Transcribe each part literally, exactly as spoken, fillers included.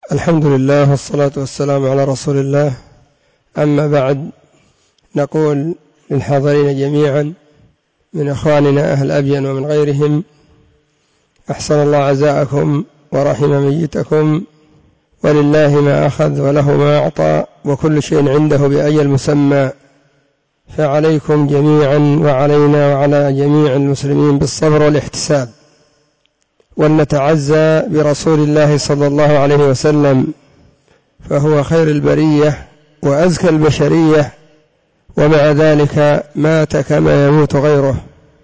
الحمد لله والصلاة والسلام على رسول الله. أما بعد، نقول للحاضرين جميعا من أخواننا أهل أبين ومن غيرهم: أحسن الله عزاءكم ورحم ميتكم، ولله ما أخذ وله ما أعطى، وكل شيء عنده بأجل مسمى، فعليكم جميعا وعلينا وعلى جميع المسلمين بالصبر والاحتساب، ولنتعزى برسول الله صلى الله عليه وسلم، فهو خير البرية وأزكى البشرية، ومع ذلك مات كما يموت غيره.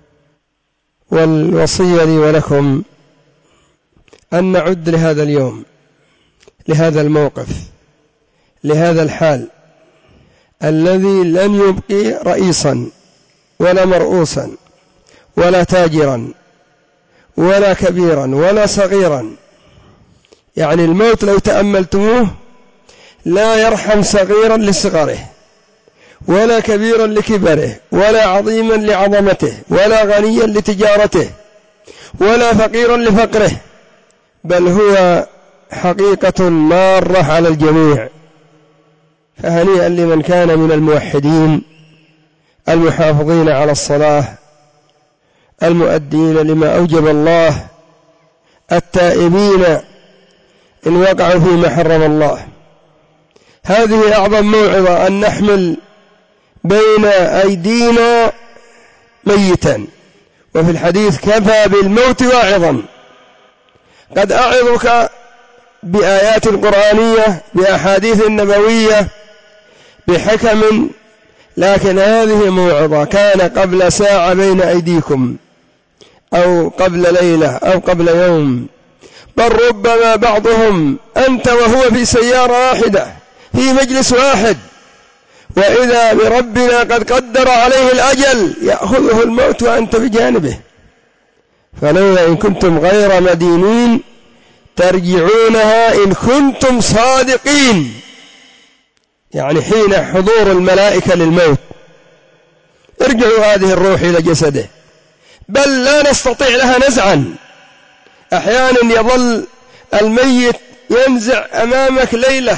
والوصية لي ولكم أن نعد لهذا اليوم، لهذا الموقف، لهذا الحال الذي لن يبقي رئيسا ولا مرؤوسا ولا تاجرا ولا كبيرا ولا صغيرا. يعني الموت لو تأملتموه لا يرحم صغيرا لصغره، ولا كبيرا لكبره، ولا عظيما لعظمته، ولا غنيا لتجارته، ولا فقيرا لفقره، بل هو حقيقة مارة على الجميع. فهنيئا لمن كان من الموحدين المحافظين على الصلاة، المؤدين لما أوجب الله، التائبين إن وقعوا فيما حرم الله. هذه أعظم موعظة، أن نحمل بين أيدينا ميتا. وفي الحديث: كفى بالموت واعظا. قد أعظك بآيات قرآنية، بأحاديث نبوية، بحكم، لكن هذه موعظة كان قبل ساعة بين أيديكم، أو قبل ليلة، أو قبل يوم، بل ربما بعضهم أنت وهو في سيارة واحدة في مجلس واحد، وإذا بربنا قد قدر عليه الأجل يأخذه الموت وأنت بجانبه. فلولا إن كنتم غير مدينين ترجعونها إن كنتم صادقين، يعني حين حضور الملائكة للموت ارجعوا هذه الروح إلى جسده، بل لا نستطيع لها نزعا. أحيانا يظل الميت ينزع أمامك ليلة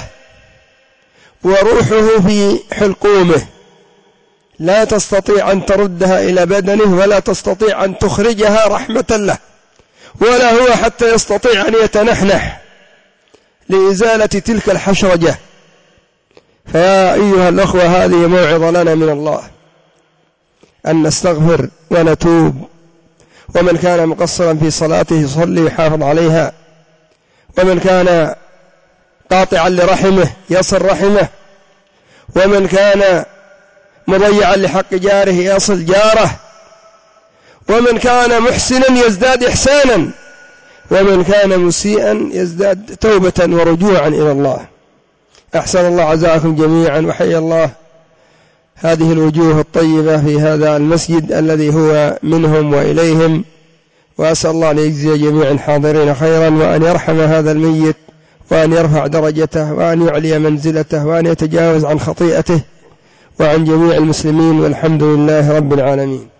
وروحه في حلقومه، لا تستطيع أن تردها إلى بدنه، ولا تستطيع أن تخرجها رحمة له، ولا هو حتى يستطيع أن يتنحنح لإزالة تلك الحشرجة. فيا أيها الأخوة، هذه موعظة لنا من الله أن نستغفر ونتوب، ومن كان مقصرا في صلاته يصلي ويحافظ عليها، ومن كان قاطعا لرحمه يصل رحمه، ومن كان مضيعا لحق جاره يصل جاره، ومن كان محسنا يزداد إحسانا، ومن كان مسيئا يزداد توبة ورجوعا إلى الله. أحسن الله عزاءكم جميعا، وحيا الله هذه الوجوه الطيبة في هذا المسجد الذي هو منهم وإليهم، وأسأل الله أن يجزي جميع الحاضرين خيرا، وأن يرحم هذا الميت، وأن يرفع درجته، وأن يعلي منزلته، وأن يتجاوز عن خطيئته وعن جميع المسلمين، والحمد لله رب العالمين.